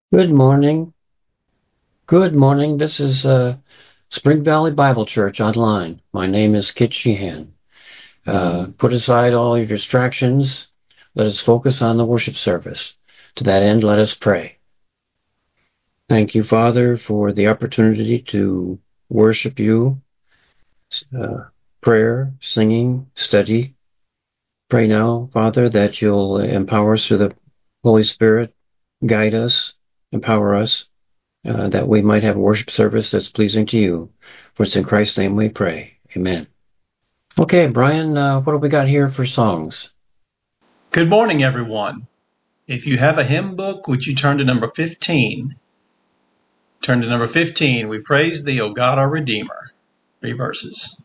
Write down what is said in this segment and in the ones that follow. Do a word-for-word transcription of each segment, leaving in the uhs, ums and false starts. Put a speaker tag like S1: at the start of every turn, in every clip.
S1: Good morning. Good morning. This is uh, Spring Valley Bible Church online. My name is Kit Sheehan. Uh, put aside all your distractions. Let us focus on the worship service. To that end, let us pray. Thank you, Father, for the opportunity to worship you, uh, prayer, singing, study. Pray now, Father, that you'll empower us through the Holy Spirit, guide us, empower us, uh, that we might have a worship service that's pleasing to you. For it's in Christ's name we pray. Amen. Okay, Brian, uh, what have we got here for songs?
S2: Good morning, everyone. If you have a hymn book, would you turn to number fifteen? Turn to number fifteen. We praise thee, O God, our Redeemer. Three verses.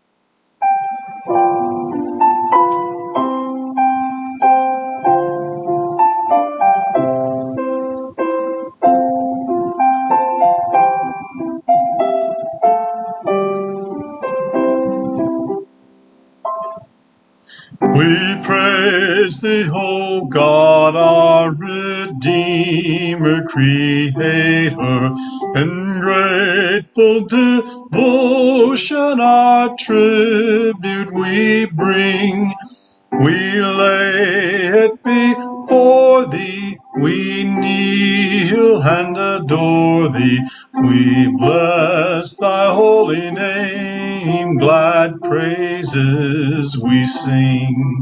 S2: We praise thee, O God, our Redeemer, Creator, in grateful devotion our tribute we bring. We lay it before thee, we kneel and adore thee. We bless thy holy name, glad praises we sing.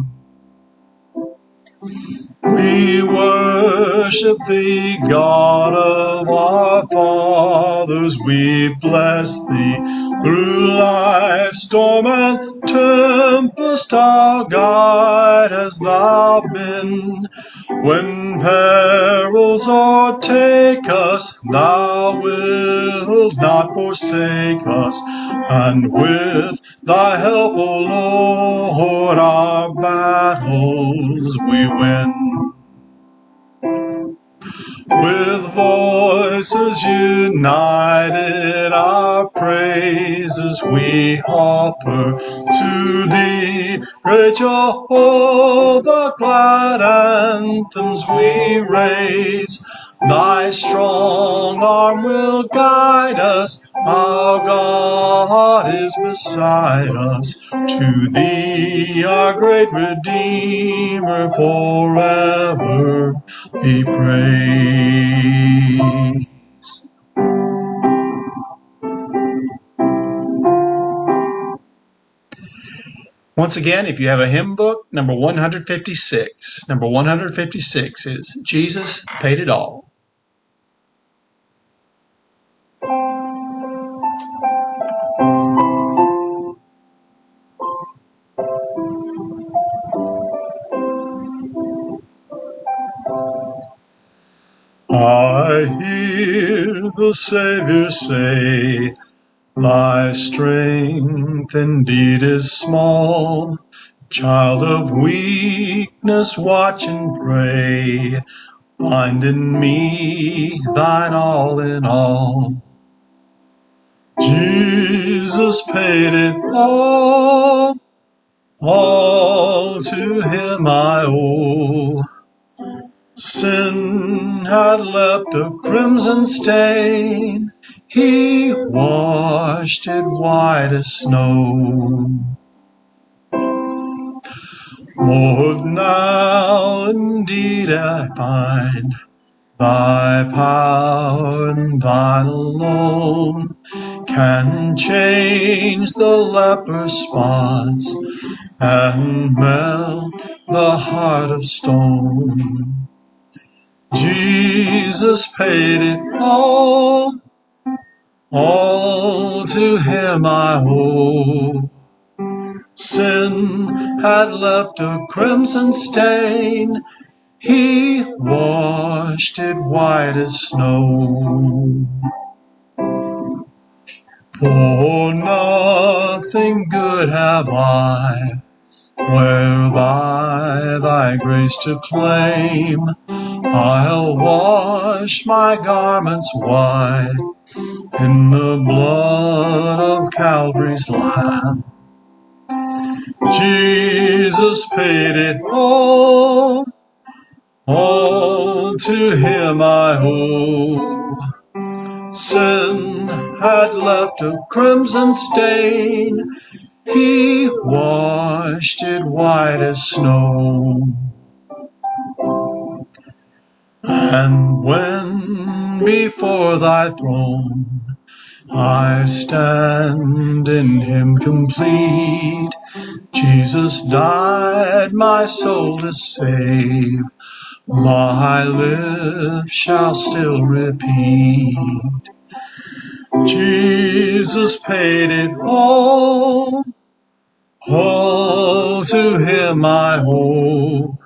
S2: We worship thee, God of our fathers, we bless thee. Through life's storm and tempest our guide hast thou been. When perils o'ertake us, thou wilt not forsake us, and with thy help, O Lord, our battles we win. With voices united, our praises we offer to thee, great Jehovah, glad anthems we raise. Thy strong arm will guide us, our God is beside us. To thee, our great Redeemer, forever be praised. Once again, if you have a hymn book, number one hundred fifty-six. Number one hundred fifty-six is Jesus Paid It All. I hear the Savior say, thy strength indeed is small. Child of weakness, watch and pray. Find in me thine all in all. Jesus paid it all, all to him I owe. Sin had left a crimson stain, he washed it white as snow. Lord, now indeed I find thy power and thine alone can change the leper's spots and melt the heart of stone. Jesus paid it all, all to him I owe. Sin had left a crimson stain, he washed it white as snow. For nothing good have I, whereby thy grace to claim. I'll wash my garments white in the blood of Calvary's Lamb. Jesus paid it all, all to him I owe. Sin had left a crimson stain, he washed it white as snow. And when before thy throne I stand in him complete, Jesus died my soul to save, my lips shall still repeat. Jesus paid it all, all to him I owe.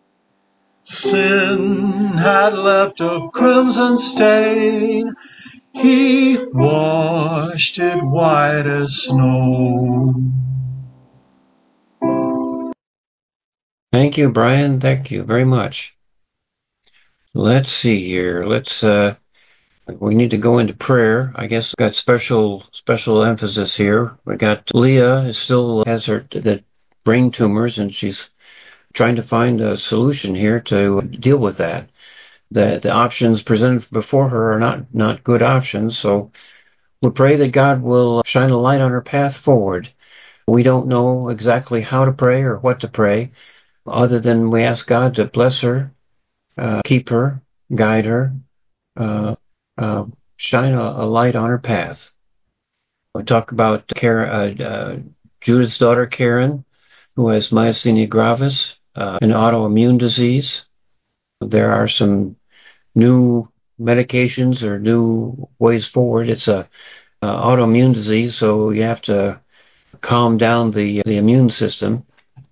S2: Sin had left a crimson stain, he washed it white as snow.
S1: Thank you, Brian. Thank you very much. Let's see here. Let's, uh, we need to go into prayer. I guess we've got special, special emphasis here. We got Leah is still has her, the brain tumors, and she's trying to find a solution here to deal with that. The, the options presented before her are not, not good options. So we pray that God will shine a light on her path forward. We don't know exactly how to pray or what to pray, other than we ask God to bless her, uh, keep her, guide her, uh, uh, shine a, a light on her path. We talk about Karen, uh, uh, Judith's daughter, Karen, who has myasthenia gravis, uh, an autoimmune disease. There are some new medications or new ways forward. It's a uh, autoimmune disease, so you have to calm down the the immune system.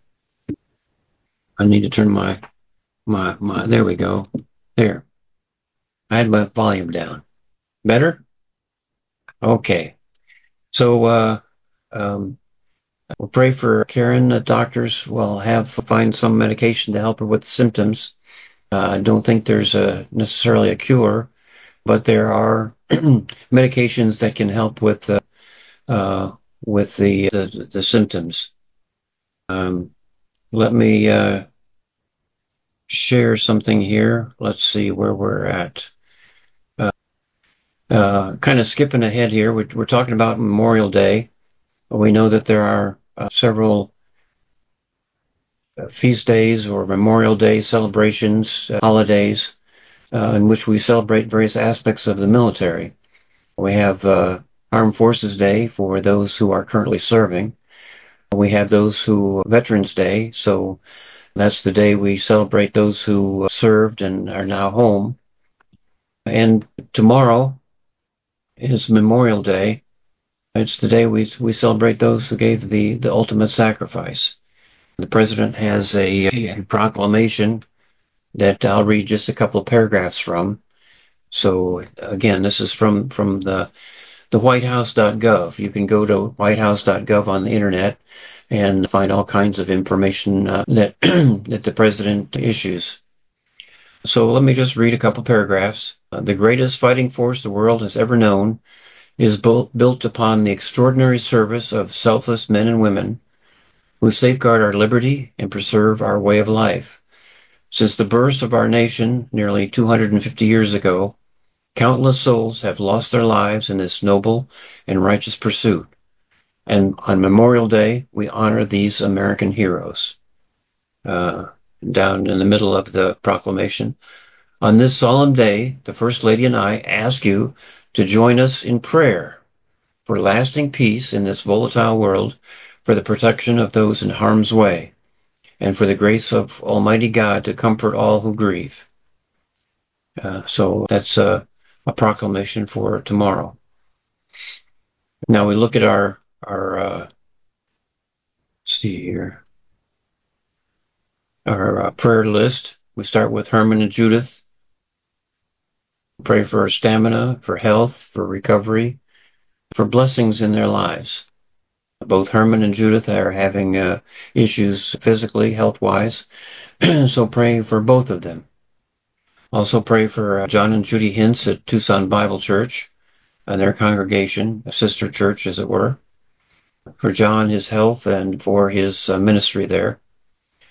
S1: I need to turn my my my. There we go. There. I had my volume down. Better? Okay. So uh, um, we'll pray for Karen. The doctors will have find some medication to help her with the symptoms. Uh, I don't think there's a necessarily a cure, but there are medications that can help with uh, uh, with the, the the symptoms. Um, let me uh, share something here. Let's see where we're at. Uh, uh, kind of skipping ahead here. We're, we're talking about Memorial Day. We know that there are uh, several uh, feast days or Memorial Day celebrations, uh, holidays, uh, in which we celebrate various aspects of the military. We have uh, Armed Forces Day for those who are currently serving. We have those who Veterans Day, so that's the day we celebrate those who served and are now home. And tomorrow is Memorial Day. It's the day we we celebrate those who gave the, the ultimate sacrifice. The president has a, a proclamation that I'll read just a couple of paragraphs from. So again, this is from, from the the white house dot gov. You can go to white house dot gov on the internet and find all kinds of information uh, that that the president issues. So let me just read a couple paragraphs. Uh, the greatest fighting force the world has ever known is built, built upon the extraordinary service of selfless men and women who safeguard our liberty and preserve our way of life. Since the birth of our nation nearly two hundred fifty years ago, countless souls have lost their lives in this noble and righteous pursuit. And on Memorial Day, we honor these American heroes. Uh, down in the middle of the proclamation. On this solemn day, the First Lady and I ask you to join us in prayer for lasting peace in this volatile world, for the protection of those in harm's way, and for the grace of Almighty God to comfort all who grieve. Uh, so that's a, a proclamation for tomorrow. Now we look at our, our uh, let's see here, our uh, prayer list. We start with Herman and Judith. Pray for stamina, for health, for recovery, for blessings in their lives. Both Herman and Judith are having uh, issues physically, health-wise, so pray for both of them. Also pray for uh, John and Judy Hintz at Tucson Bible Church and their congregation, a sister church as it were, for John, his health, and for his uh, ministry there.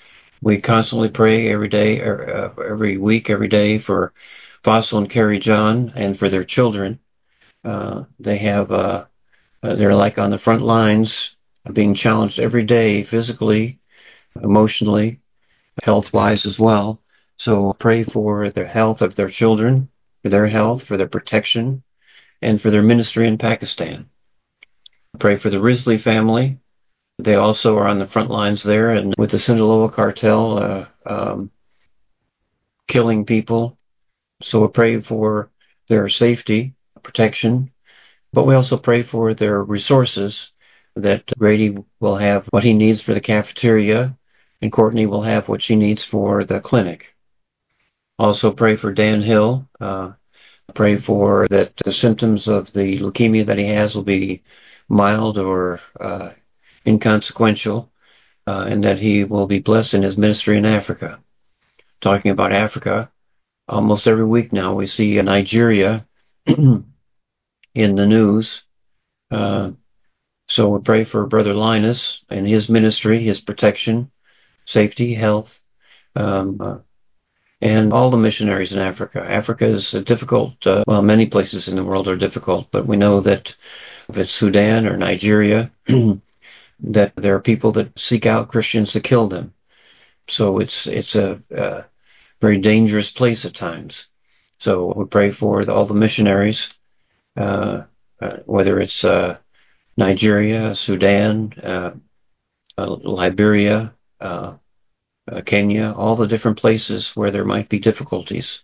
S1: We constantly pray every day, er, uh, every week, every day for Fossil and Carrie John and for their children. Uh, they have, uh, uh, they're like on the front lines, being challenged every day, physically, emotionally, health-wise as well. So pray for the health of their children, for their health, for their protection, and for their ministry in Pakistan. Pray for the Risley family. They also are on the front lines there, and with the Sinaloa cartel uh, um, killing people. So we pray for their safety, protection, but we also pray for their resources, that Grady will have what he needs for the cafeteria, and Courtney will have what she needs for the clinic. Also pray for Dan Hill. Uh, pray for that the symptoms of the leukemia that he has will be mild or uh, inconsequential, uh, and that he will be blessed in his ministry in Africa. Talking about Africa, almost every week now we see Nigeria in the news. Uh, so we pray for Brother Linus and his ministry, his protection, safety, health, um, uh, and all the missionaries in Africa. Africa is a difficult, uh, well, many places in the world are difficult, but we know that if it's Sudan or Nigeria, that there are people that seek out Christians to kill them. So it's it's a, a very dangerous place at times. So we pray for the, all the missionaries, uh, uh, whether it's uh, Nigeria, Sudan, uh, uh, Liberia, uh, uh, Kenya, all the different places where there might be difficulties.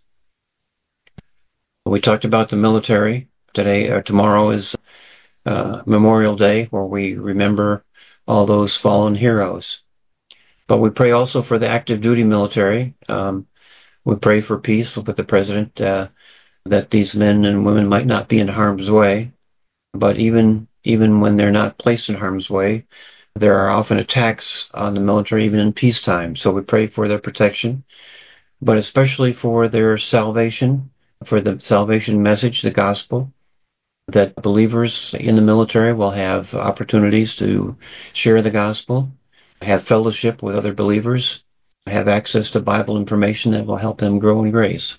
S1: We talked about the military. Today or tomorrow is uh, Memorial Day, where we remember all those fallen heroes. But we pray also for the active duty military. Um, we pray for peace with the president, uh, that these men and women might not be in harm's way. But even even when they're not placed in harm's way, there are often attacks on the military, even in peacetime. So we pray for their protection, but especially for their salvation, for the salvation message, the gospel, that believers in the military will have opportunities to share the gospel, have fellowship with other believers, have access to Bible information that will help them grow in grace.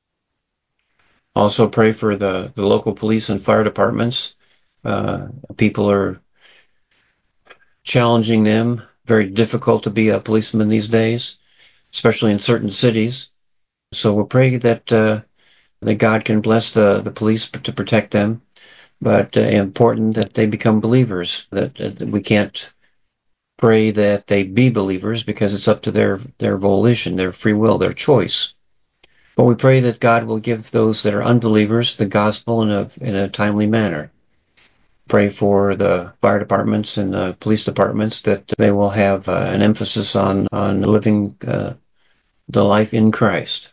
S1: Also pray for the, the local police and fire departments. Uh, people are challenging them. Very difficult to be a policeman these days, especially in certain cities. So we'll pray that uh, that God can bless the, the police to protect them, but uh, important that they become believers, that, that we can't pray that they be believers because it's up to their, their volition, their free will, their choice. But we pray that God will give those that are unbelievers the gospel in a, in a timely manner. Pray for the fire departments and the police departments that they will have uh, an emphasis on, on living uh, the life in Christ.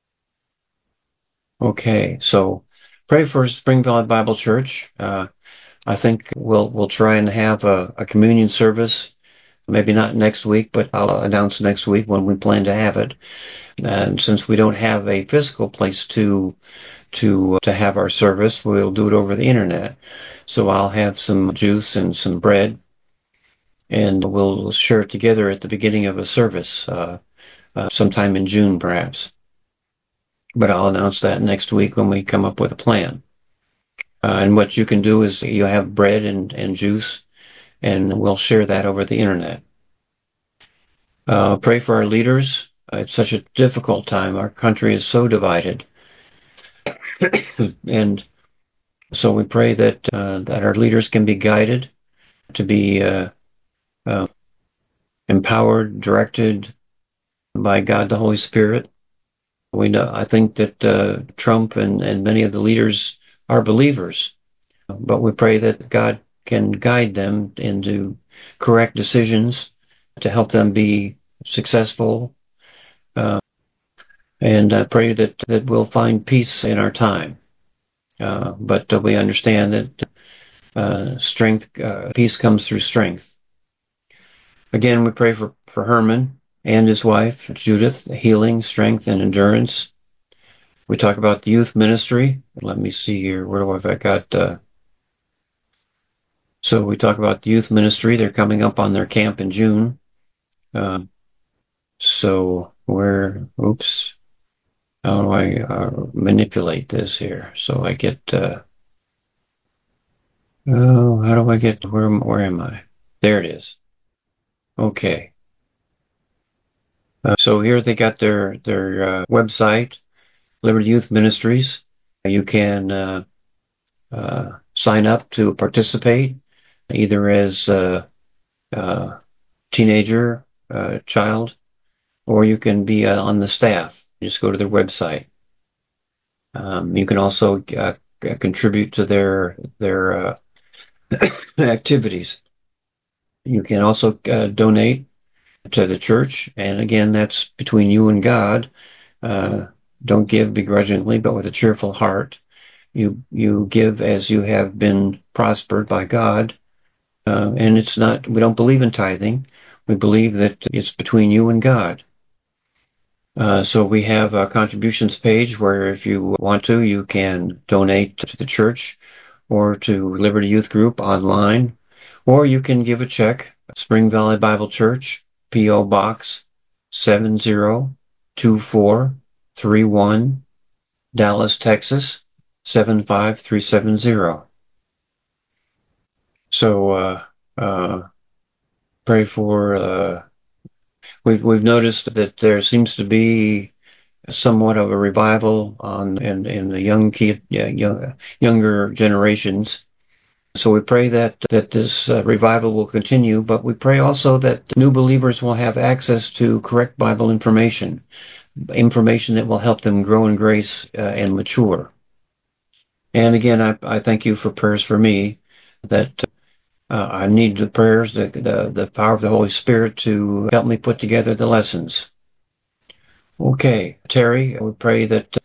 S1: Okay, so pray for Spring Valley Bible Church. Uh, I think we'll we'll try and have a, a communion service, maybe not next week, but I'll announce next week when we plan to have it. And since we don't have a physical place to to to have our service, we'll do it over the internet. So I'll have some juice and some bread, and we'll share it together at the beginning of a service, uh, uh, sometime in June perhaps. But I'll announce that next week when we come up with a plan. Uh, and what you can do is you have bread and, and juice, and we'll share that over the internet. Uh, pray for our leaders. Uh, it's such a difficult time. Our country is so divided. And so we pray that uh, that our leaders can be guided, to be uh, uh, empowered, directed by God the Holy Spirit. We know, I think that uh, Trump and, and many of the leaders are believers, but we pray that God can guide them into correct decisions to help them be successful, uh, and I pray that, that we'll find peace in our time. Uh, but uh, we understand that uh, strength, uh, peace comes through strength. Again, we pray for, for Herman and his wife, Judith, healing, strength, and endurance. We talk about the youth ministry. Let me see here. Where do I, I got... Uh, so we talk about the youth ministry. They're coming up on their camp in June. Uh, So where, oops, how do I uh, manipulate this here? So I get, uh, oh, how do I get, where, where am I? There it is. Okay. Uh, so here they got their, their uh, website, Liberty Youth Ministries. You can uh, uh, sign up to participate either as a, a teenager, uh, child, or you can be uh, on the staff. Just go to their website. Um, you can also uh, contribute to their their uh, activities. You can also uh, donate to the church, and again, that's between you and God. Uh, don't give begrudgingly, but with a cheerful heart. You you give as you have been prospered by God, uh, and it's not. We don't believe in tithing. We believe that it's between you and God. Uh, so we have a contributions page where if you want to, you can donate to the church or to Liberty Youth Group online, or you can give a check, Spring Valley Bible Church, P O. Box seven zero two four three one, Dallas, Texas seven five three seven zero. So uh, uh, pray for. Uh, we've we've noticed that there seems to be somewhat of a revival on in in the young kid, yeah, young, younger generations. So we pray that that this uh, revival will continue, but we pray also that new believers will have access to correct Bible information, information that will help them grow in grace uh, and mature. And again, I, I thank you for prayers for me, that uh, I need the prayers, the, the the power of the Holy Spirit to help me put together the lessons. Okay, Terry, we pray that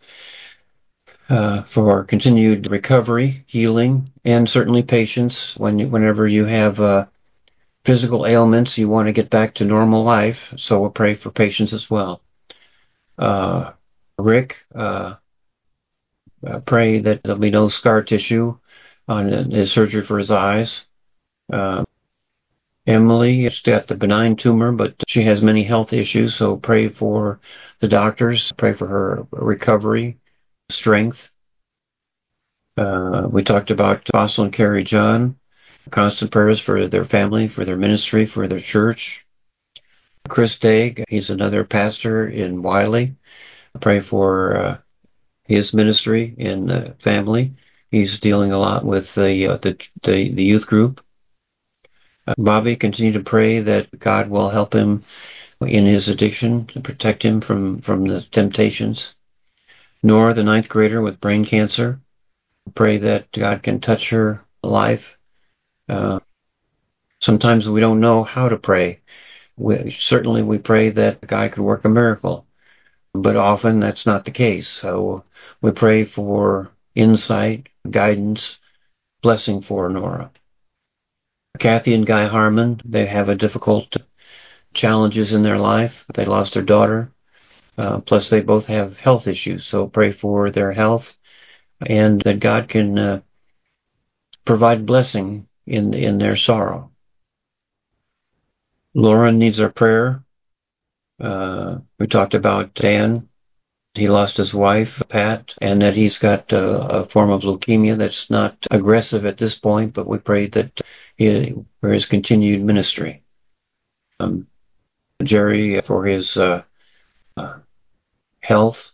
S1: uh, for continued recovery, healing, and certainly patience when you, whenever you have uh, physical ailments, you want to get back to normal life. So we'll pray for patience as well. Uh, Rick, uh, uh, pray that there'll be no scar tissue on his surgery for his eyes. Uh, Emily has got the benign tumor, but she has many health issues. So pray for the doctors. Pray for her recovery, strength. Uh, we talked about Apostle and Carrie John. Constant prayers for their family, for their ministry, for their church. Chris Daig, he's another pastor in Wiley. Pray for uh, his ministry and uh, family. He's dealing a lot with the uh, the, the, the youth group. Uh, Bobby, continue to pray that God will help him in his addiction to protect him from, from the temptations. Nora, the ninth grader with brain cancer, pray that God can touch her life. Uh, sometimes we don't know how to pray. We, certainly we pray that God could work a miracle, but often that's not the case. So we pray for insight, guidance, blessing for Nora. Kathy and Guy Harmon, they have a difficult challenges in their life. They lost their daughter. Uh, plus, they both have health issues. So pray for their health and that God can uh, provide blessing in in their sorrow. Lauren needs our prayer. Uh, we talked about Dan. He lost his wife, Pat, and that he's got uh, a form of leukemia that's not aggressive at this point, but we pray that he, for his continued ministry. Um, Jerry, for his uh, uh, health.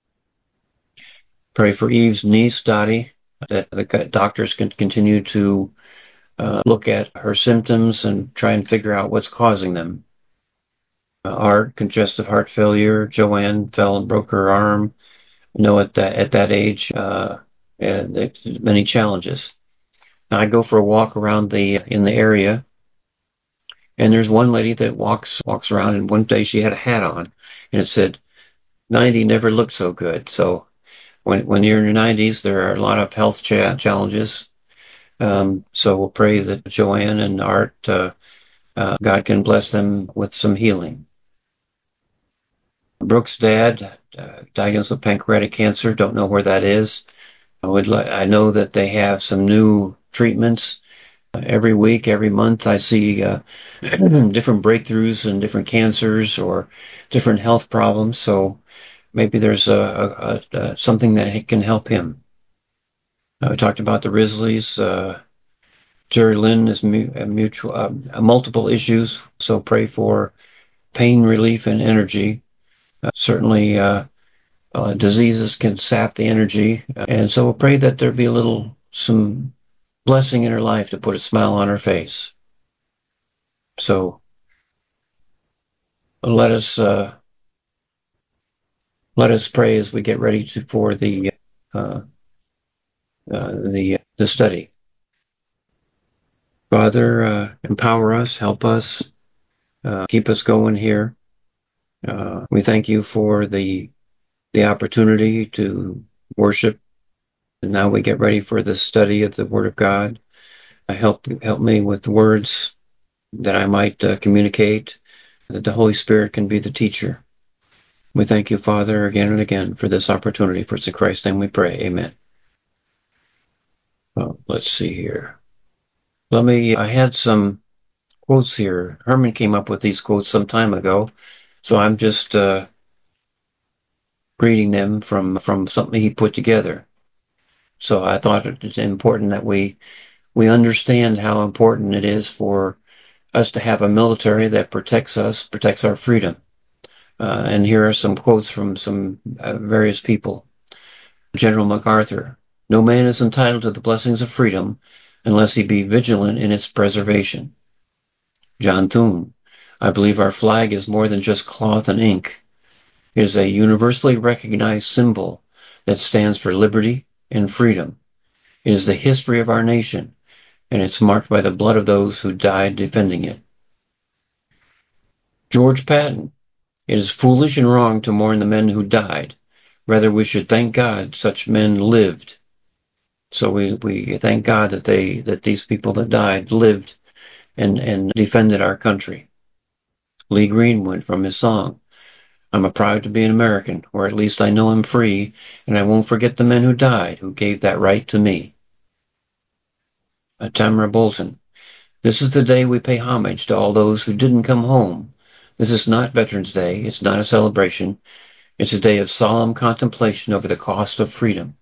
S1: Pray for Eve's niece, Dottie, that the doctors can continue to uh, look at her symptoms and try and figure out what's causing them. Uh, Art, congestive heart failure. Joanne fell and broke her arm. You know, at that at that age, uh, and there's many challenges. Now, I go for a walk around the in the area, and there's one lady that walks walks around, and one day she had a hat on, and it said, ninety never looked so good. So when when you're in your nineties, there are a lot of health cha- challenges. Um, so we'll pray that Joanne and Art, uh, uh, God can bless them with some healing. Brooke's dad, uh, diagnosed with pancreatic cancer. Don't know where that is. I would. Li- I know that they have some new treatments Every week, every month, I see uh, different breakthroughs and different cancers or different health problems. So maybe there's a, a, a, something that can help him. Uh, we talked about the Risleys. Uh, Jerry Lynn is mu- mutual, uh, multiple issues. So pray for pain relief and energy. Uh, certainly, uh, uh, diseases can sap the energy, and so we'll pray that there be a little some blessing in her life to put a smile on her face. So let us uh, let us pray as we get ready to, for the uh, uh, the the study. Father, uh, empower us, help us, uh, keep us going here. Uh, we thank you for the the opportunity to worship, and now we get ready for the study of the Word of God. Uh, help help me with the words that I might uh, communicate, that the Holy Spirit can be the teacher. We thank you, Father, again and again for this opportunity. For it's in Christ's name we pray. Amen. Well, let's see here. Let me, I had some quotes here. Herman came up with these quotes some time ago, so I'm just uh, reading them from, from something he put together. So I thought it's important that we, we understand how important it is for us to have a military that protects us, protects our freedom. Uh, and here are some quotes from some uh, various people. General MacArthur: "No man is entitled to the blessings of freedom unless he be vigilant in its preservation." John Thune: "I believe our flag is more than just cloth and ink. It is a universally recognized symbol that stands for liberty and freedom. It is the history of our nation, and it's marked by the blood of those who died defending it." George Patton: "It is foolish and wrong to mourn the men who died. Rather, we should thank God such men lived." So we, we thank God that they that these people that died lived and, and defended our country. Lee Greenwood, from his song, "I'm proud to be an American, or at least I know I'm free, and I won't forget the men who died, who gave that right to me." Uh, Tamara Bolton: "This is the day we pay homage to all those who didn't come home. This is not Veterans Day. It's not a celebration. It's a day of solemn contemplation over the cost of freedom."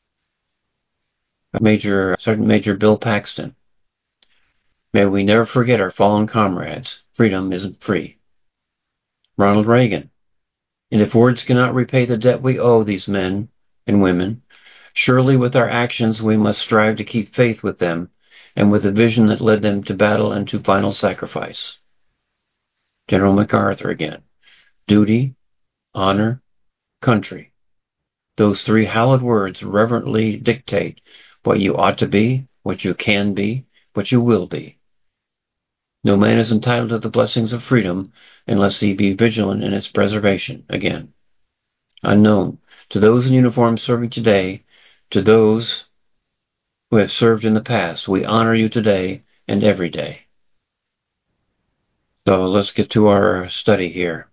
S1: Major Sergeant Major Bill Paxton: "May we never forget our fallen comrades. Freedom isn't free." Ronald Reagan: "And if words cannot repay the debt we owe these men and women, surely with our actions we must strive to keep faith with them and with the vision that led them to battle and to final sacrifice." General MacArthur again: "Duty, honor, country. Those three hallowed words reverently dictate what you ought to be, what you can be, what you will be. No man is entitled to the blessings of freedom unless he be vigilant in its preservation." Again. Unknown: "To those in uniform serving today, to those who have served in the past, we honor you today and every day." So let's get to our study here.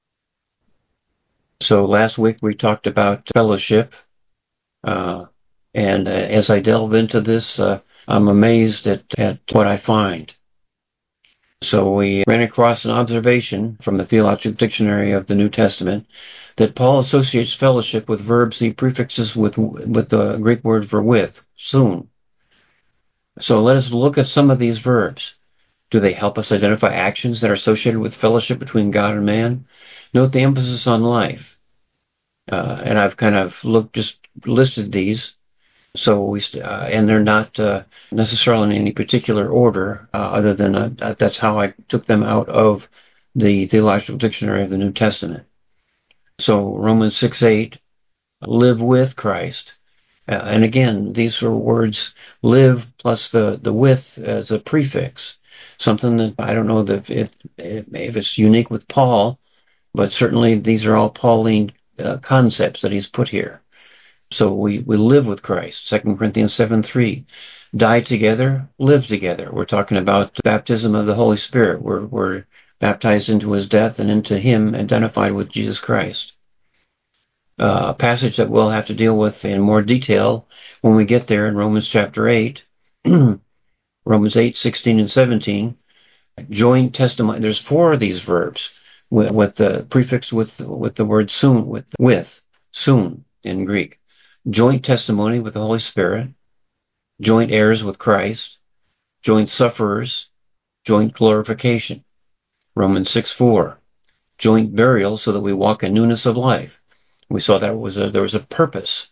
S1: So last week we talked about fellowship, uh, and uh, as I delve into this, uh, I'm amazed at, at what I find. So we ran across an observation from the Theological Dictionary of the New Testament that Paul associates fellowship with verbs he prefixes with with the Greek word for with, soon. So let us look at some of these verbs. Do they help us identify actions that are associated with fellowship between God and man? Note the emphasis on life. Uh, and I've kind of looked, just listed these. So we, uh, and they're not uh, necessarily in any particular order, uh, other than uh, that's how I took them out of the Theological Dictionary of the New Testament. So Romans six eight, live with Christ. Uh, and again, these are words, live plus the, the with as a prefix. Something that I don't know that if, if it's unique with Paul, but certainly these are all Pauline uh, concepts that he's put here. So we, we live with Christ. Second Corinthians seven three, die together, live together. We're talking about the baptism of the Holy Spirit. We're, we're baptized into his death and into him identified with Jesus Christ. Uh, a passage that we'll have to deal with in more detail when we get there in Romans chapter eight. Romans eight, sixteen, and seventeen. Joint testimony. There's four of these verbs with, with the prefix with with the word soon, with with soon in Greek. Joint testimony with the Holy Spirit. Joint heirs with Christ. Joint sufferers. Joint glorification. Romans six, four. Joint burial so that we walk in newness of life. We saw that was a, there was a purpose.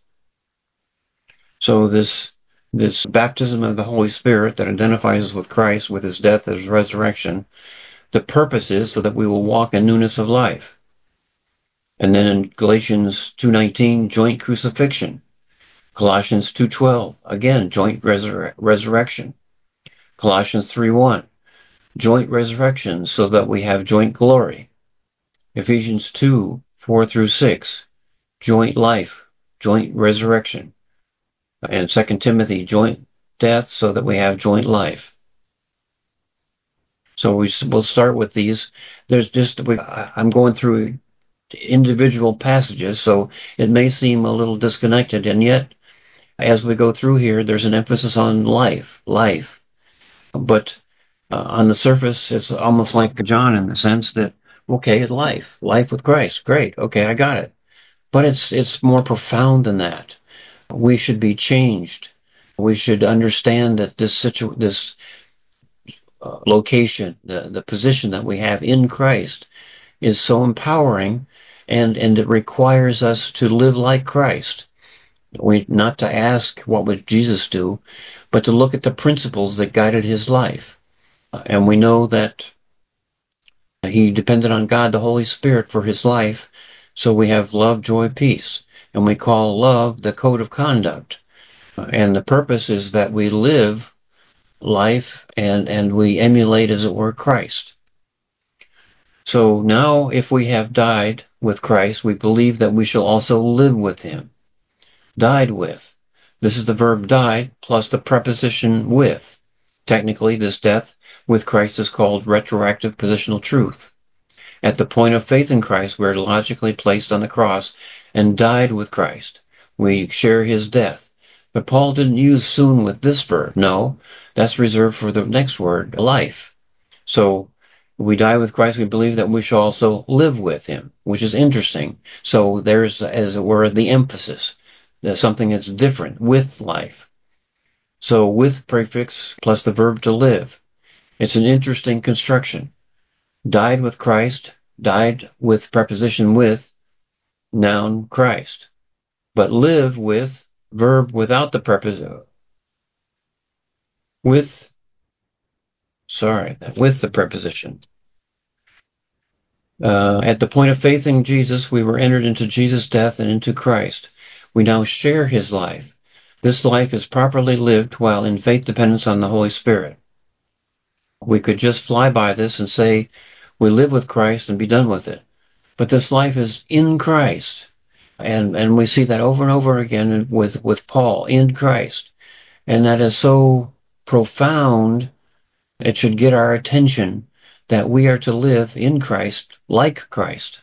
S1: So this this baptism of the Holy Spirit that identifies us with Christ, with his death, his resurrection, the purpose is so that we will walk in newness of life. And then in Galatians two nineteen, joint crucifixion. Colossians two twelve, again, joint resur- resurrection. Colossians three one, joint resurrection so that we have joint glory. Ephesians two four through six, joint life, joint resurrection. And Second Timothy, joint death so that we have joint life. So we, we'll start with these. There's just, we, I'm going through individual passages, so it may seem a little disconnected, and yet, as we go through here, there's an emphasis on life, life. But uh, on the surface, it's almost like John in the sense that, okay, life, life with Christ, great, okay, I got it. But it's it's more profound than that. We should be changed. We should understand that this situ- this uh, location, the, the position that we have in Christ, is so empowering, and, and it requires us to live like Christ. We not to ask what would Jesus do, but to look at the principles that guided his life. And we know that he depended on God, the Holy Spirit, for his life. So we have love, joy, peace. And we call love the code of conduct. And the purpose is that we live life and, and we emulate, as it were, Christ. So now, if we have died with Christ, we believe that we shall also live with him. Died with. This is the verb died plus the preposition with. Technically, this death with Christ is called retroactive positional truth. At the point of faith in Christ, we are logically placed on the cross and died with Christ. We share his death. But Paul didn't use soon with this verb. No, that's reserved for the next word, life. So we die with Christ, we believe that we shall also live with him, which is interesting. So there's, as it were, the emphasis. There's something that's different with life. So with prefix plus the verb to live. It's an interesting construction. Died with Christ, died with preposition with, noun Christ. But live with, verb without the preposition, with, sorry, with the preposition. Uh, at the point of faith in Jesus, we were entered into Jesus' death and into Christ. We now share his life. This life is properly lived while in faith dependence on the Holy Spirit. We could just fly by this and say we live with Christ and be done with it. But this life is in Christ. And and we see that over and over again with, with Paul, in Christ. And that is so profound, it should get our attention that we are to live in Christ like Christ.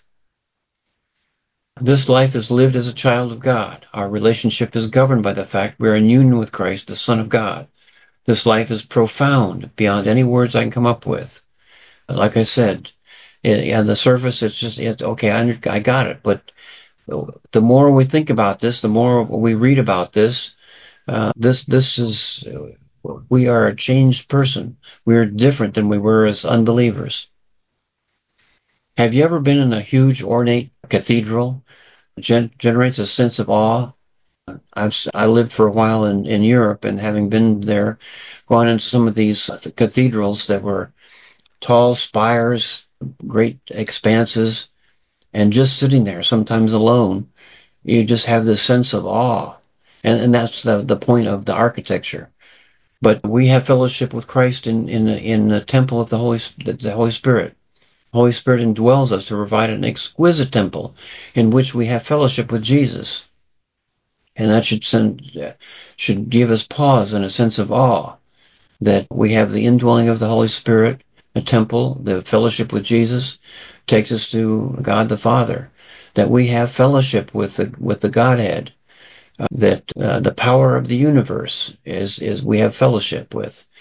S1: This life is lived as a child of God. Our relationship is governed by the fact we are in union with Christ, the Son of God. This life is profound beyond any words I can come up with. Like I said, it, on the surface, it's just, it's, okay, I, I got it. But the more we think about this, the more we read about this, uh, this, this is, we are a changed person. We are different than we were as unbelievers. Have you ever been in a huge ornate cathedral? It gen- generates a sense of awe. I've I lived for a while in, in Europe, and having been there, gone into some of these cathedrals that were tall spires, great expanses, and just sitting there, sometimes alone, you just have this sense of awe. And, and that's the, the point of the architecture. But we have fellowship with Christ in, in, in the temple of the Holy, the Holy Spirit. The Holy Spirit indwells us to provide an exquisite temple in which we have fellowship with Jesus. And that should send, should give us pause and a sense of awe that we have the indwelling of the Holy Spirit, a temple, the fellowship with Jesus takes us to God the Father, that we have fellowship with the, with the Godhead, uh, that uh, the power of the universe is, is we have fellowship with.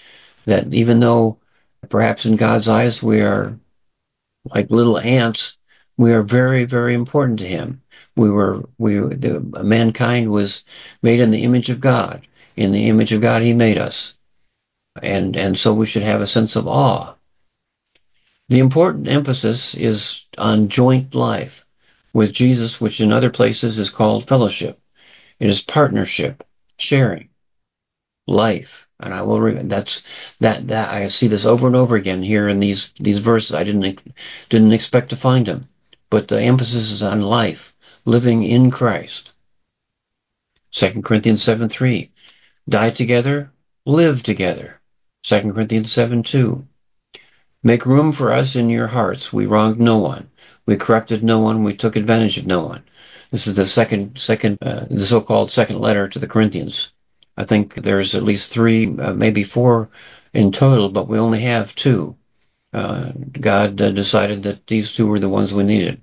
S1: that even though perhaps in God's eyes we are like little ants, we are very, very important to him. We were, we, the, mankind was made in the image of God. In the image of God, he made us. And, and so we should have a sense of awe. The important emphasis is on joint life with Jesus, which in other places is called fellowship. It is partnership, sharing, life. And I will re- that's that that I see this over and over again here in these these verses. I didn't didn't expect to find them, but the emphasis is on life, living in Christ. Second Corinthians seven three, die together, live together. Second Corinthians seven two, make room for us in your hearts. We wronged no one, we corrupted no one, we took advantage of no one. This is the second second uh, the so-called second letter to the Corinthians. I think there's at least three, uh, maybe four in total, but we only have two. Uh, God uh, decided that these two were the ones we needed.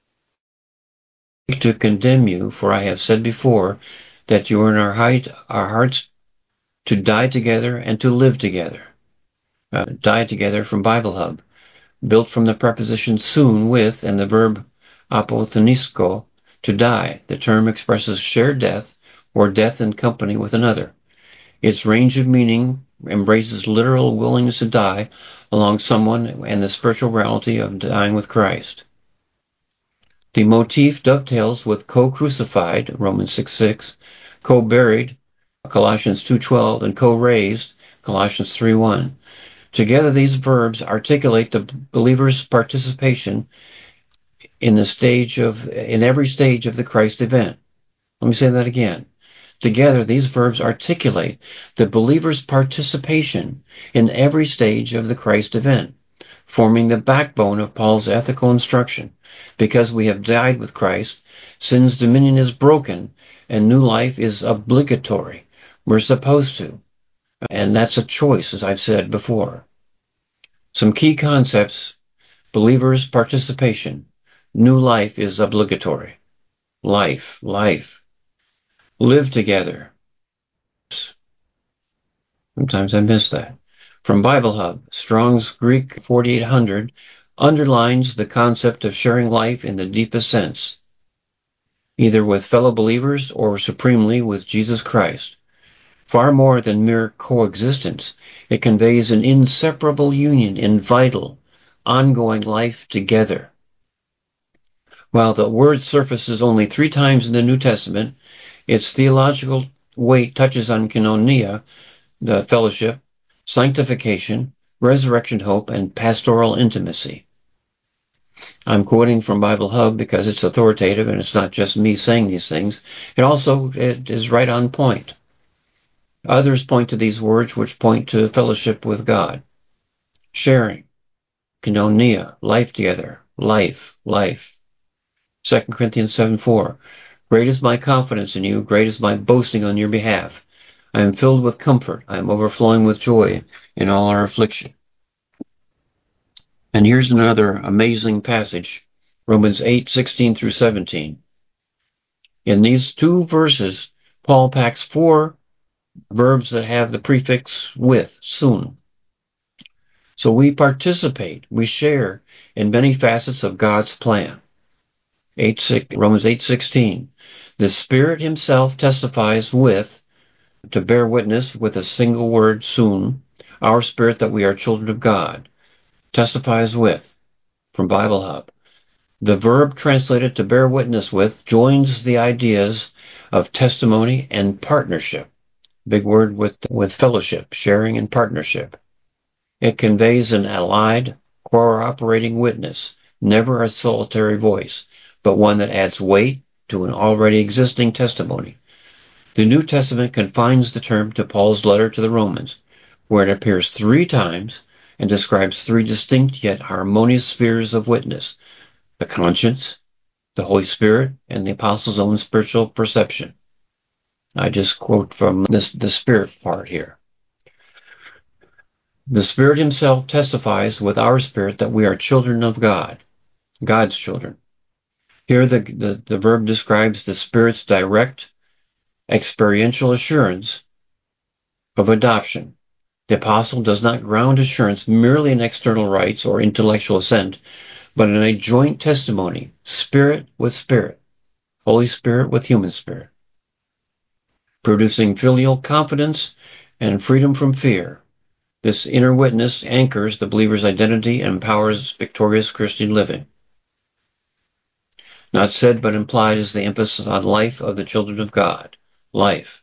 S1: To condemn you, for I have said before that you are in our, height, our hearts to die together and to live together. Uh, die together from Bible Hub, built from the preposition soon with and the verb apothenisko, to die. The term expresses shared death or death in company with another. Its range of meaning embraces literal willingness to die along someone and the spiritual reality of dying with Christ. The motif dovetails with co-crucified, Romans six six, co-buried, Colossians two twelve, and co-raised, Colossians three one. Together these verbs articulate the believer's participation in the stage of in every stage of the Christ event. Let me say that again. Together, these verbs articulate the believer's participation in every stage of the Christ event, forming the backbone of Paul's ethical instruction. Because we have died with Christ, sin's dominion is broken, and new life is obligatory. We're supposed to. And that's a choice, as I've said before. Some key concepts: believer's participation. New life is obligatory. Life, life. Live together. Sometimes I miss that. From Bible Hub, Strong's Greek forty-eight hundred underlines the concept of sharing life in the deepest sense, either with fellow believers or supremely with Jesus Christ. Far more than mere coexistence, it conveys an inseparable union in vital, ongoing life together. While the word surfaces only three times in the New Testament, its theological weight touches on koinonia, the fellowship, sanctification, resurrection hope, and pastoral intimacy. I'm quoting from Bible Hub because it's authoritative and it's not just me saying these things. It also it is right on point. Others point to these words which point to fellowship with God. Sharing, koinonia, life together, life, life. Second Corinthians seven four. Great is my confidence in you, great is my boasting on your behalf. I am filled with comfort, I am overflowing with joy in all our affliction. And here's another amazing passage, Romans eight sixteen through seventeen. In these two verses, Paul packs four verbs that have the prefix with, soon. So we participate, we share in many facets of God's plan. Romans eight sixteen. The Spirit himself testifies with, to bear witness with a single word, soon, our spirit that we are children of God. Testifies with, from Bible Hub. The verb translated to bear witness with joins the ideas of testimony and partnership. Big word with, with fellowship, sharing and partnership. It conveys an allied, cooperating witness, never a solitary voice, but one that adds weight to an already existing testimony. The New Testament confines the term to Paul's letter to the Romans, where it appears three times and describes three distinct yet harmonious spheres of witness: the conscience, the Holy Spirit, and the apostle's own spiritual perception. I just quote from this, the Spirit part here. The Spirit himself testifies with our spirit that we are children of God, God's children. Here the, the, the verb describes the Spirit's direct experiential assurance of adoption. The apostle does not ground assurance merely in external rights or intellectual assent, but in a joint testimony, spirit with spirit, Holy Spirit with human spirit, producing filial confidence and freedom from fear. This inner witness anchors the believer's identity and empowers victorious Christian living. Not said but implied is the emphasis on life of the children of God. Life.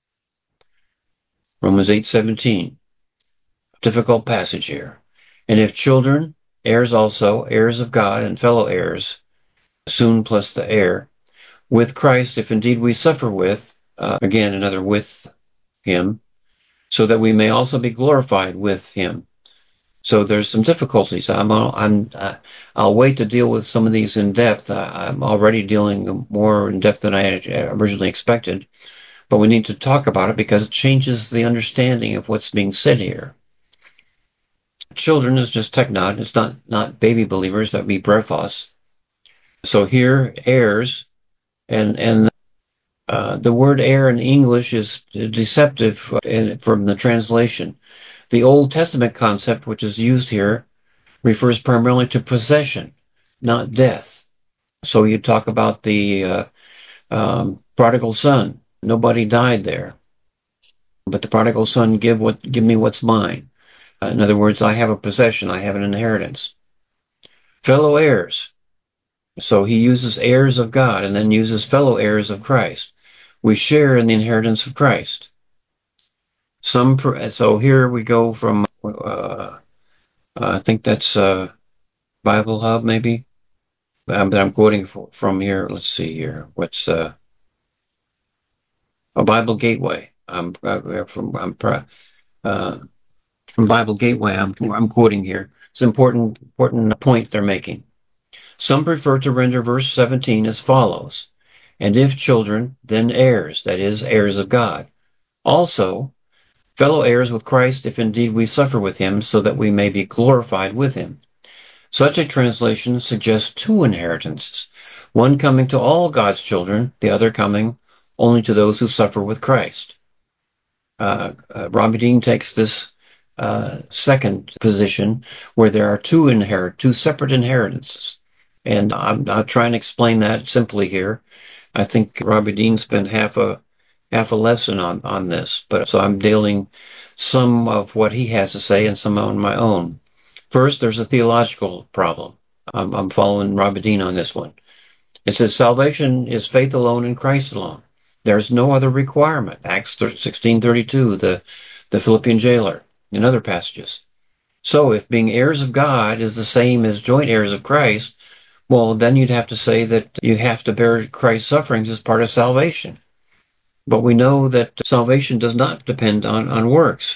S1: Romans eight seventeen. Difficult passage here. And if children, heirs also, heirs of God and fellow heirs, soon plus the heir, with Christ, if indeed we suffer with, uh, again another with him, so that we may also be glorified with him. So there's some difficulties. I'm, I'm, uh, I'll wait to deal with some of these in depth. Uh, I'm already dealing more in depth than I had originally expected, but we need to talk about it because it changes the understanding of what's being said here. Children is just teknon. It's not, not baby believers. That would be brephos. So here, heirs, and, and uh, the word heir in English is deceptive from the translation. The Old Testament concept, which is used here, refers primarily to possession, not death. So you talk about the uh, um, prodigal son. Nobody died there, but the prodigal son give what give me what's mine. Uh, in other words, I have a possession. I have an inheritance. Fellow heirs. So he uses heirs of God and then uses fellow heirs of Christ. We share in the inheritance of Christ. Some so here we go from uh, I think that's uh, Bible Hub maybe. Um, I'm quoting from here. Let's see here. What's uh, a Bible Gateway? I'm uh, from I'm uh, from Bible Gateway. I'm I'm quoting here. It's an important important point they're making. Some prefer to render verse seventeen as follows: and if children, then heirs, that is, heirs of God. Also, fellow heirs with Christ, if indeed we suffer with him, so that we may be glorified with him. Such a translation suggests two inheritances, one coming to all God's children, the other coming only to those who suffer with Christ. Uh, uh, Robbie Dean takes this uh, second position, where there are two inherit, two separate inheritances. And I'm, I'll try and explain that simply here. I think Robbie Dean spent half a half a lesson on, on this, but so I'm dealing some of what he has to say and some on my own. First, there's a theological problem. I'm, I'm following Robbie Dean on this one. It says salvation is faith alone in Christ alone. There's no other requirement. Acts sixteen thirty-two, the, the Philippian jailer, and other passages. So if being heirs of God is the same as joint heirs of Christ, well, then you'd have to say that you have to bear Christ's sufferings as part of salvation. But we know that salvation does not depend on, on works.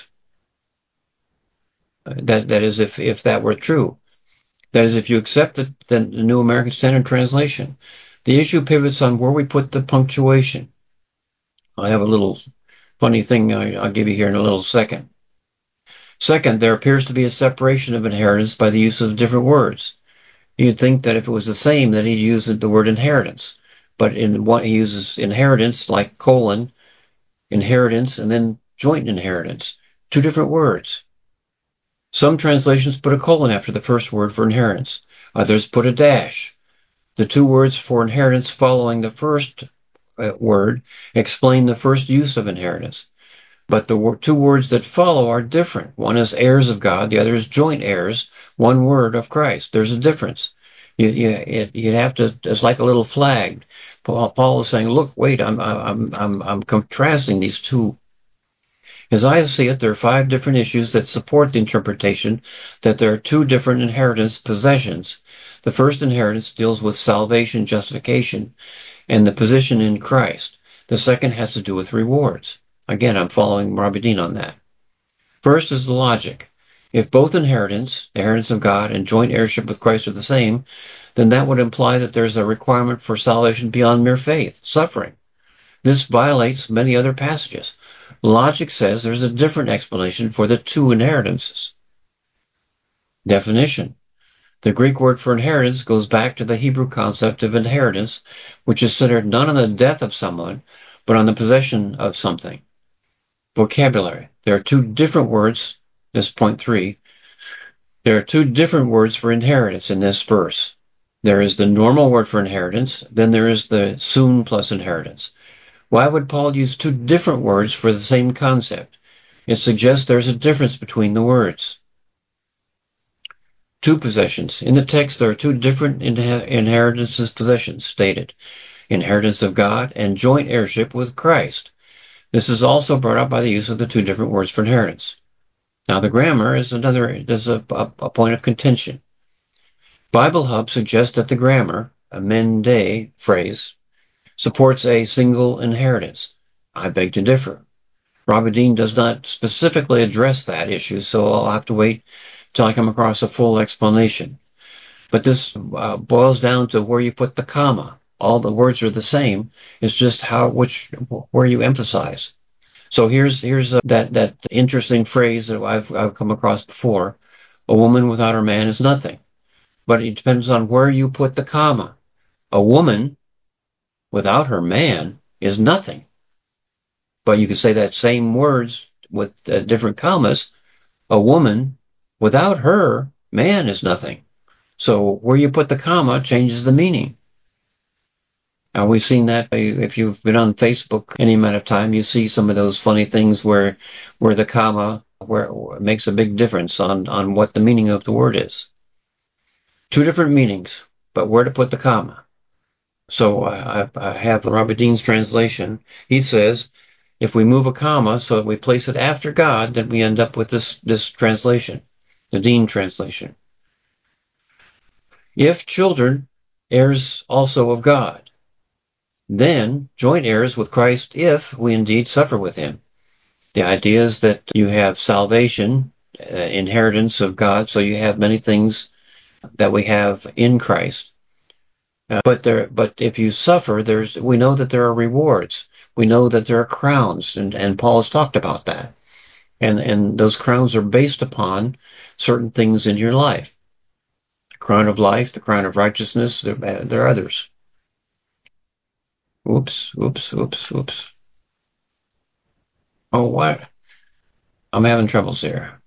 S1: That that is, if, if that were true. That is, if you accept the, the New American Standard Translation. The issue pivots on where we put the punctuation. I have a little funny thing I'll give you here in a little second. Second, there appears to be a separation of inheritance by the use of different words. You'd think that if it was the same, that he'd use the word inheritance. But in what he uses inheritance, like colon, inheritance, and then joint inheritance. Two different words. Some translations put a colon after the first word for inheritance. Others put a dash. The two words for inheritance following the first uh, word explain the first use of inheritance. But the two words that follow are different. One is heirs of God, the other is joint heirs, one word of Christ. There's a difference. You, you, it, you'd have to, it's like a little flag. Paul, Paul is saying, look, wait, I'm, I'm, I'm, I'm contrasting these two. As I see it, there are five different issues that support the interpretation that there are two different inheritance possessions. The first inheritance deals with salvation, justification, and the position in Christ. The second has to do with rewards. Again, I'm following Robbie Dean on that. First is the logic. If both inheritance, the inheritance of God, and joint heirship with Christ are the same, then that would imply that there's a requirement for salvation beyond mere faith, suffering. This violates many other passages. Logic says there's a different explanation for the two inheritances. Definition. The Greek word for inheritance goes back to the Hebrew concept of inheritance, which is centered not on the death of someone, but on the possession of something. Vocabulary. There are two different words this is point three, there are two different words for inheritance in this verse. There is the normal word for inheritance, then there is the soon plus inheritance. Why would Paul use two different words for the same concept? It suggests there's a difference between the words. Two possessions. In the text, there are two different inheritances possessions stated. Inheritance of God and joint heirship with Christ. This is also brought out by the use of the two different words for inheritance. Now, the grammar is another is a, a, a point of contention. Bible Hub suggests that the grammar, a mende phrase, supports a single inheritance. I beg to differ. Robert Dean does not specifically address that issue, so I'll have to wait till I come across a full explanation. But this uh, boils down to where you put the comma. All the words are the same. It's just how which where you emphasize. So here's here's a, that that interesting phrase that I've I've come across before. A woman without her man is nothing. But it depends on where you put the comma. A woman without her man is nothing. But you could say that same words with uh, different commas. A woman without her man is nothing. So where you put the comma changes the meaning. Now, we've seen that if you've been on Facebook any amount of time, you see some of those funny things where where the comma where it makes a big difference on, on what the meaning of the word is. Two different meanings, but where to put the comma. So uh, I, I have Robert Dean's translation. He says, if we move a comma so that we place it after God, then we end up with this, this translation, the Dean translation. If children, heirs also of God, then joint heirs with Christ if we indeed suffer with him. The idea is that you have salvation, uh, inheritance of God, so you have many things that we have in Christ. Uh, but there, but if you suffer, there's we know that there are rewards. We know that there are crowns, and, and Paul has talked about that. And and those crowns are based upon certain things in your life. The crown of life, the crown of righteousness, there, there are others. Oops, oops, oops, oops. Oh, what? I'm having troubles here.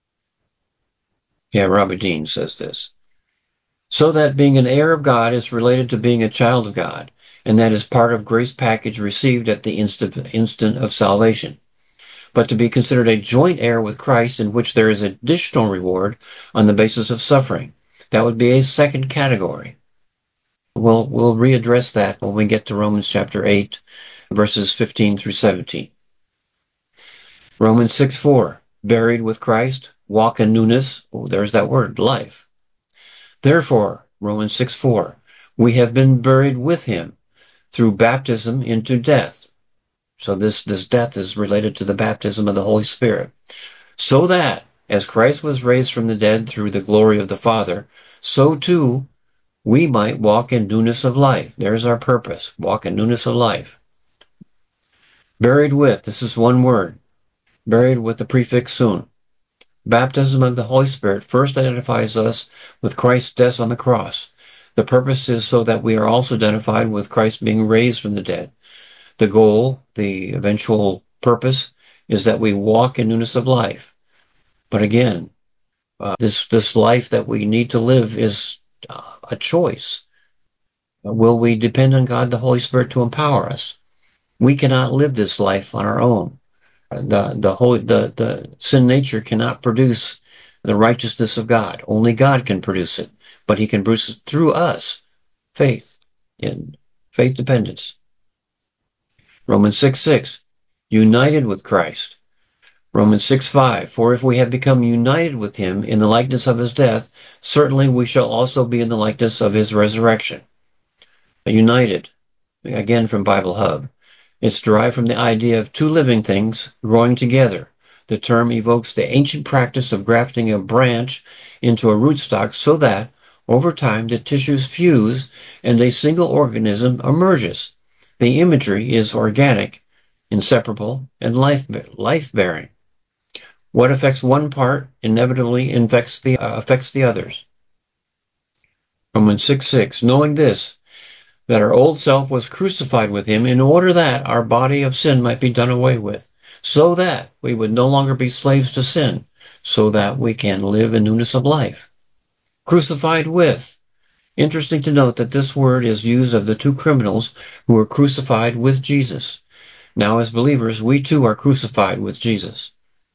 S1: Yeah, Robert Dean says this. So that being an heir of God is related to being a child of God, and that is part of grace package received at the instant, instant of salvation. But to be considered a joint heir with Christ in which there is additional reward on the basis of suffering, that would be a second category. We'll, we'll readdress that when we get to Romans chapter eight, verses fifteen through seventeen. Romans six four, buried with Christ, walk in newness, oh, there's that word, life. Therefore, Romans six four, we have been buried with him through baptism into death. So this, this death is related to the baptism of the Holy Spirit. So that, as Christ was raised from the dead through the glory of the Father, so too we might walk in newness of life. There's our purpose, walk in newness of life. Buried with, this is one word, buried with the prefix soon. Baptism of the Holy Spirit first identifies us with Christ's death on the cross. The purpose is so that we are also identified with Christ being raised from the dead. The goal, the eventual purpose, is that we walk in newness of life. But again, uh, this this life that we need to live is uh, a choice. Will we depend on God, the Holy Spirit, to empower us? We cannot live this life on our own. The the holy the, the sin nature cannot produce the righteousness of God. Only God can produce it, but he can produce it through us. Faith, in faith dependence. Romans six six, united with Christ. Romans six five, for if we have become united with him in the likeness of his death, certainly we shall also be in the likeness of his resurrection. United, again from Bible Hub. It's derived from the idea of two living things growing together. The term evokes the ancient practice of grafting a branch into a rootstock so that, over time, the tissues fuse and a single organism emerges. The imagery is organic, inseparable, and life, life-bearing. What affects one part inevitably infects the, uh, affects the others. Romans six six, knowing this, that our old self was crucified with him in order that our body of sin might be done away with, so that we would no longer be slaves to sin, so that we can live in newness of life. Crucified with. Interesting to note that this word is used of the two criminals who were crucified with Jesus. Now, as believers, we too are crucified with Jesus.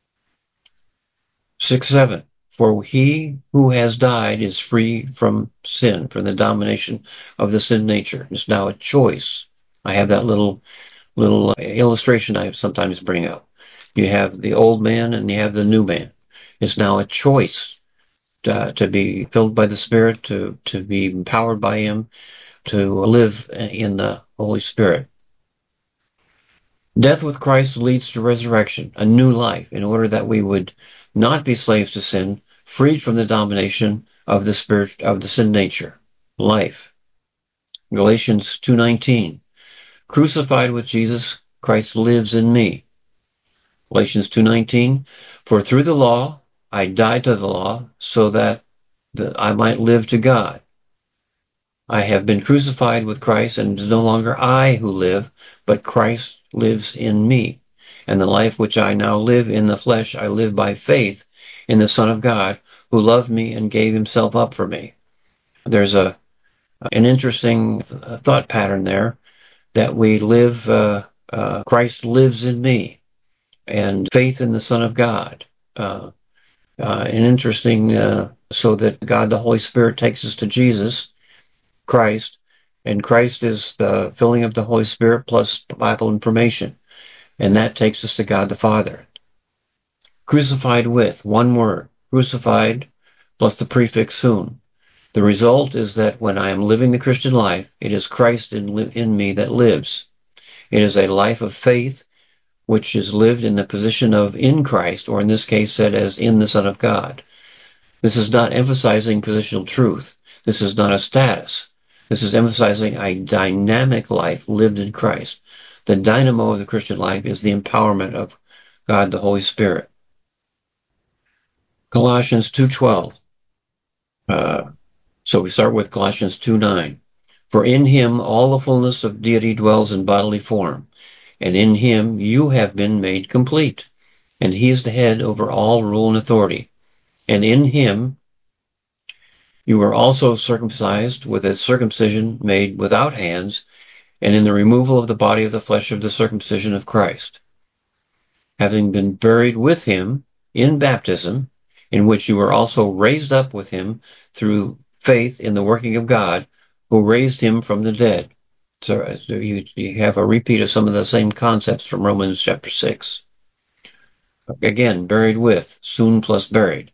S1: six seven. For he who has died is free from sin, from the domination of the sin nature. It's now a choice. I have that little little illustration I sometimes bring up. You have the old man and you have the new man. It's now a choice to, to be filled by the Spirit, to, to be empowered by Him, to live in the Holy Spirit. Death with Christ leads to resurrection, a new life, in order that we would not be slaves to sin, freed from the domination of the spirit of the sin nature. Life. Galatians two nineteen. Crucified with Jesus, Christ lives in me. Galatians two nineteen. For through the law I died to the law, so that the, I might live to God. I have been crucified with Christ, and it is no longer I who live, but Christ lives in me. And the life which I now live in the flesh, I live by faith in the Son of God, who loved me and gave himself up for me. There's a an interesting thought pattern there, that we live, uh, uh, Christ lives in me, and faith in the Son of God. Uh, uh, an interesting, uh, so that God the Holy Spirit takes us to Jesus, Christ, and Christ is the filling of the Holy Spirit plus Bible information, and that takes us to God the Father. Crucified with, one word, crucified plus the prefix whom. The result is that when I am living the Christian life, it is Christ in, in me that lives. It is a life of faith which is lived in the position of in Christ, or in this case said as in the Son of God. This is not emphasizing positional truth. This is not a status. This is emphasizing a dynamic life lived in Christ. The dynamo of the Christian life is the empowerment of God the Holy Spirit. Colossians two twelve. Uh, so we start with Colossians two nine. For in him all the fullness of deity dwells in bodily form, and in him you have been made complete. And he is the head over all rule and authority. And in him you were also circumcised with a circumcision made without hands, and in the removal of the body of the flesh of the circumcision of Christ, having been buried with him in baptism, in which you were also raised up with him through faith in the working of God, who raised him from the dead. So you, you have a repeat of some of the same concepts from Romans chapter six. Again, buried with, soon plus buried.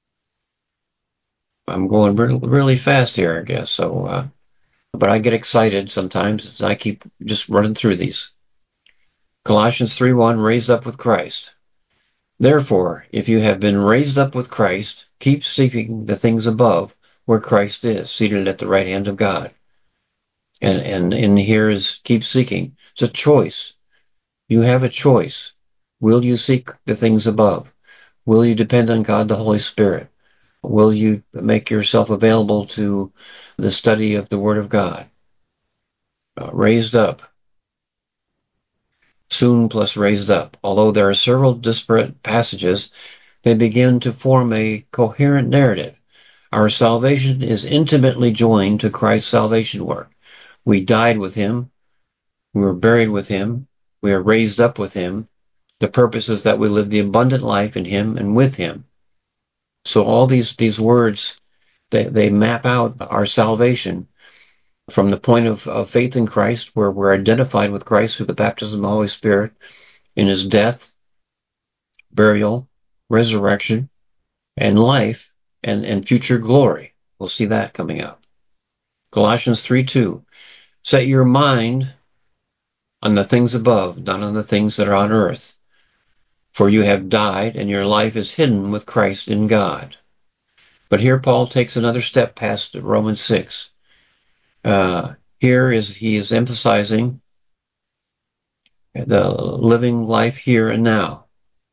S1: I'm going really, really fast here, I guess. So, uh, but I get excited sometimes as I keep just running through these. Colossians three one, raised up with Christ. Therefore, if you have been raised up with Christ, keep seeking the things above, where Christ is, seated at the right hand of God. And and in here is keep seeking. It's a choice. You have a choice. Will you seek the things above? Will you depend on God the Holy Spirit? Will you make yourself available to the study of the Word of God? Uh, raised up. Soon plus raised up. Although there are several disparate passages, they begin to form a coherent narrative. Our salvation is intimately joined to Christ's salvation work. We died with him. We were buried with him. We are raised up with him. The purpose is that we live the abundant life in him and with him. So all these, these words, they, they map out our salvation from the point of, of faith in Christ, where we're identified with Christ through the baptism of the Holy Spirit, in his death, burial, resurrection, and life, and, and future glory. We'll see that coming up. Colossians three two. Set your mind on the things above, not on the things that are on earth. For you have died, and your life is hidden with Christ in God. But here Paul takes another step past Romans six. Uh, here is he is emphasizing the living life here and now.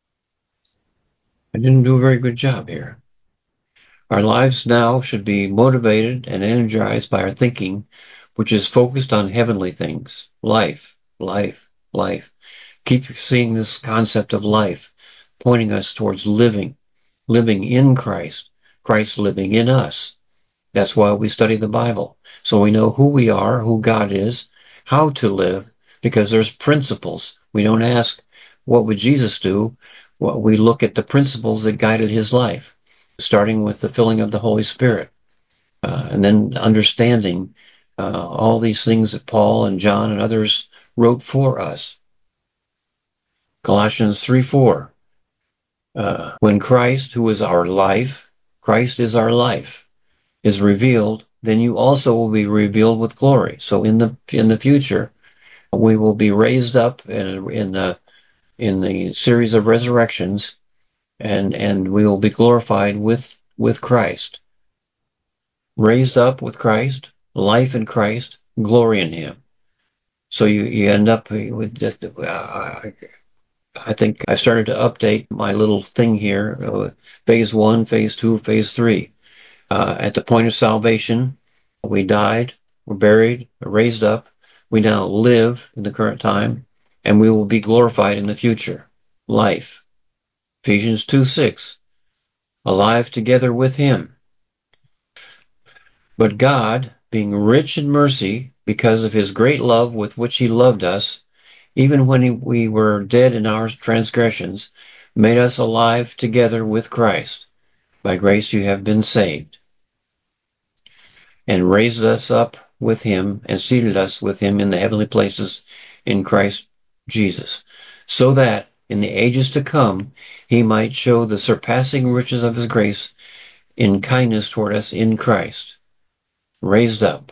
S1: I didn't do a very good job here. Our lives now should be motivated and energized by our thinking, which is focused on heavenly things. Life, life, life. Keep seeing this concept of life, pointing us towards living, living in Christ, Christ living in us. That's why we study the Bible. So we know who we are, who God is, how to live, because there's principles. We don't ask, what would Jesus do? Well, we look at the principles that guided his life, starting with the filling of the Holy Spirit, uh, and then understanding uh, all these things that Paul and John and others wrote for us. Colossians three four, uh, when Christ, who is our life, Christ is our life, is revealed, then you also will be revealed with glory. So in the in the future, we will be raised up in, in the in the series of resurrections, and and we will be glorified with with Christ, raised up with Christ, life in Christ, glory in Him. So you you end up with just. Uh, I think I started to update my little thing here, uh, phase one, phase two, phase three. Uh, at the point of salvation, we died, we're buried, we're raised up. We now live in the current time, and we will be glorified in the future. Life. Ephesians two six. Alive together with Him. But God, being rich in mercy, because of His great love with which He loved us, even when we were dead in our transgressions, made us alive together with Christ. By grace you have been saved, and raised us up with Him, and seated us with Him in the heavenly places in Christ Jesus, so that in the ages to come He might show the surpassing riches of His grace in kindness toward us in Christ. Raised up.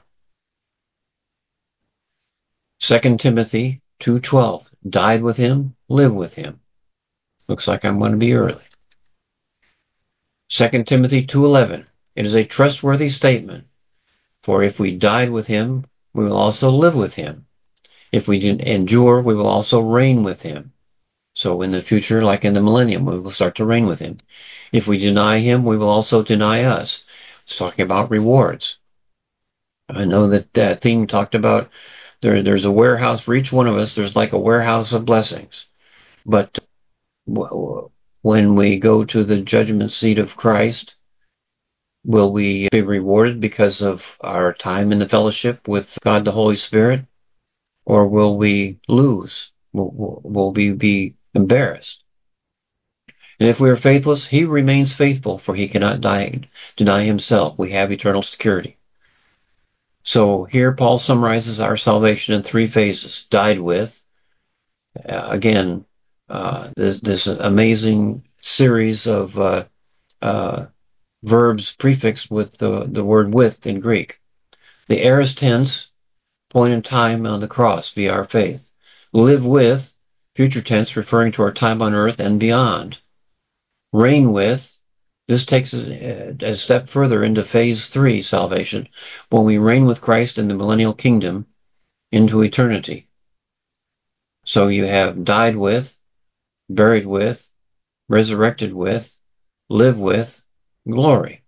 S1: Second Timothy two twelve. Died with Him, live with Him. Looks like I'm going to be early. Second Timothy two eleven. It is a trustworthy statement. For if we died with Him, we will also live with Him. If we endure, we will also reign with Him. So in the future, like in the millennium, we will start to reign with Him. If we deny Him, we will also deny us. It's talking about rewards. I know that that theme talked about there. There's a warehouse for each one of us. There's like a warehouse of blessings. But when we go to the judgment seat of Christ, will we be rewarded because of our time in the fellowship with God the Holy Spirit? Or will we lose? Will, will we be embarrassed? And if we are faithless, He remains faithful, for He cannot die, deny Himself. We have eternal security. So here Paul summarizes our salvation in three phases. Died with, uh, again, uh, this, this amazing series of uh, uh, verbs prefixed with the, the word with in Greek. The aorist tense, point in time on the cross via our faith. Live with, future tense referring to our time on earth and beyond. Reign with, this takes us a step further into phase three salvation, when we reign with Christ in the millennial kingdom into eternity. So you have died with, buried with, resurrected with, live with, glory.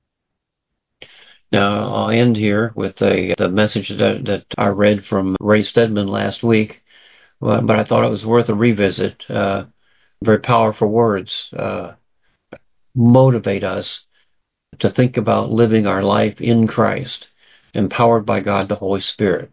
S1: Now, I'll end here with a, the message that, that I read from Ray Stedman last week, but, but I thought it was worth a revisit. Uh, very powerful words. Uh, motivate us to think about living our life in Christ, empowered by God the Holy Spirit.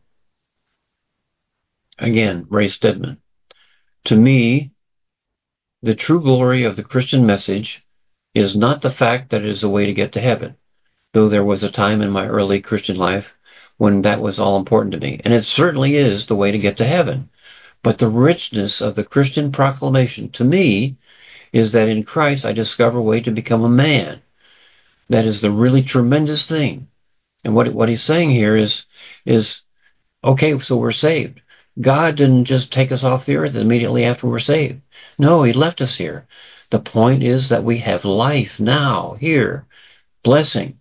S1: Again, Ray Stedman. To me, the true glory of the Christian message is not the fact that it is a way to get to heaven, though there was a time in my early Christian life when that was all important to me, and it certainly is the way to get to heaven. But the richness of the Christian proclamation, to me, is that in Christ I discover a way to become a man. That is the really tremendous thing. And what what he's saying here is, is okay, so we're saved. God didn't just take us off the earth immediately after we're saved. No, He left us here. The point is that we have life now, here, blessing.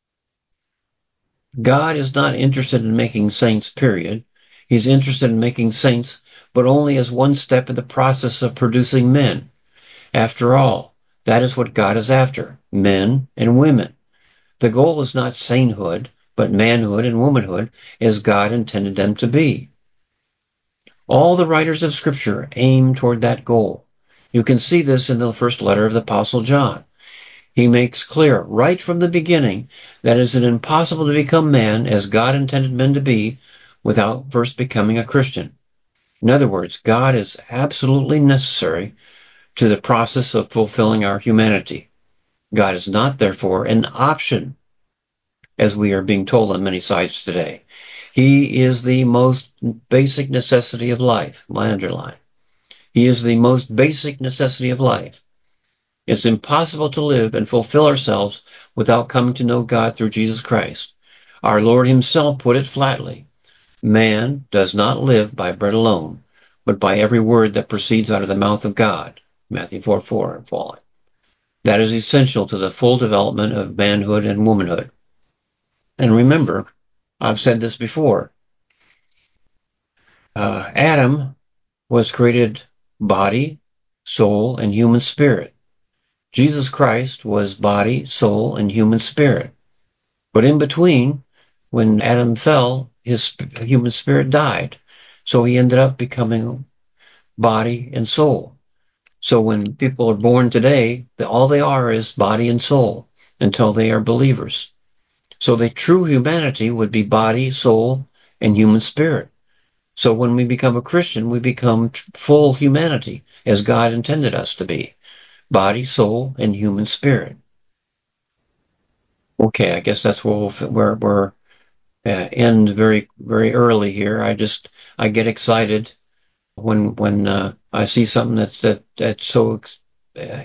S1: God is not interested in making saints, period. He's interested in making saints, but only as one step in the process of producing men. After all, that is what God is after, men and women. The goal is not sainthood, but manhood and womanhood, as God intended them to be. All the writers of Scripture aim toward that goal. You can see this in the first letter of the Apostle John. He makes clear right from the beginning that it is impossible to become man as God intended men to be without first becoming a Christian. In other words, God is absolutely necessary to the process of fulfilling our humanity. God is not, therefore, an option, as we are being told on many sides today. He is the most basic necessity of life, my underline. He is the most basic necessity of life. It's impossible to live and fulfill ourselves without coming to know God through Jesus Christ. Our Lord himself put it flatly. Man does not live by bread alone, but by every word that proceeds out of the mouth of God. Matthew four four and following. That is essential to the full development of manhood and womanhood. And remember, I've said this before, uh, Adam was created body, soul, and human spirit. Jesus Christ was body, soul, and human spirit. But in between, when Adam fell, his human spirit died. So he ended up becoming body and soul. So when people are born today, all they are is body and soul until they are believers. So the true humanity would be body, soul, and human spirit. So when we become a Christian, we become full humanity as God intended us to be. Body, soul, and human spirit. Okay, I guess that's where we'll, where we're uh, end very very early here. I just I get excited when when uh, I see something that's that that's so uh,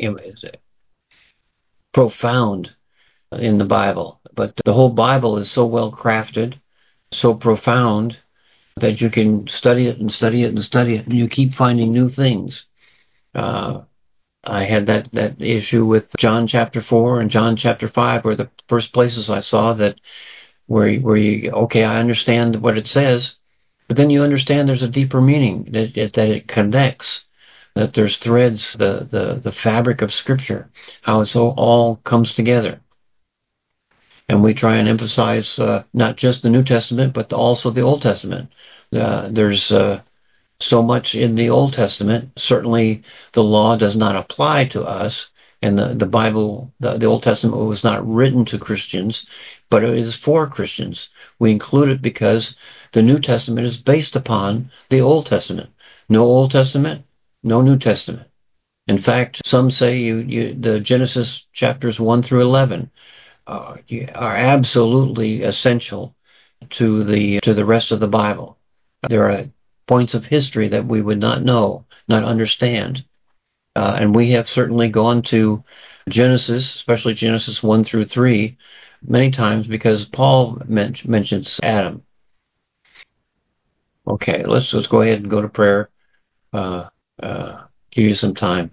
S1: profound in the Bible. But the whole Bible is so well crafted, so profound that you can study it and study it and study it, and you keep finding new things. Uh, I had that, that issue with John chapter four and John chapter five were the first places I saw that where, where you, okay, I understand what it says, but then you understand there's a deeper meaning, that it, that it connects, that there's threads, the, the, the fabric of Scripture, how it so all comes together. And we try and emphasize uh, not just the New Testament, but also the Old Testament. Uh, there's uh, so much in the Old Testament. Certainly the law does not apply to us, and the, the Bible, the, the Old Testament was not written to Christians, but it is for Christians. We include it because the New Testament is based upon the Old Testament. No Old Testament, no New Testament. In fact, some say you, you the Genesis chapters one through eleven uh, are absolutely essential to the to the rest of the Bible. There are points of history that we would not know, not understand. Uh, and we have certainly gone to Genesis, especially Genesis one through three, many times because Paul men- mentions Adam. Okay, let's, let's go ahead and go to prayer. Uh, uh, give you some time.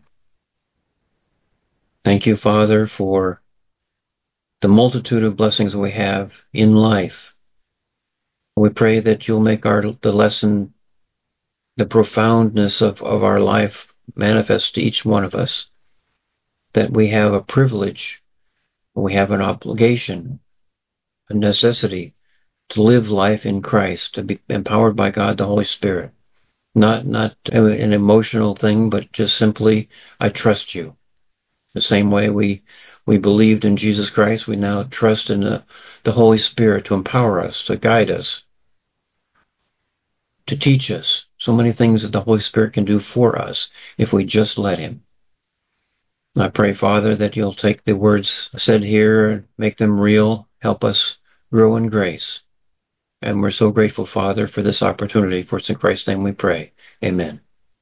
S1: Thank you, Father, for the multitude of blessings we have in life. We pray that you'll make our the lesson, the profoundness of, of our life manifest to each one of us, that we have a privilege, we have an obligation, a necessity to live life in Christ, to be empowered by God the Holy Spirit. Not not an emotional thing, but just simply, I trust you. The same way we we believed in Jesus Christ, we now trust in the, the Holy Spirit to empower us, to guide us, to teach us. So many things that the Holy Spirit can do for us if we just let him. I pray, Father, that you'll take the words said here and make them real, help us grow in grace. And we're so grateful, Father, for this opportunity. For it's in Christ's name we pray. Amen.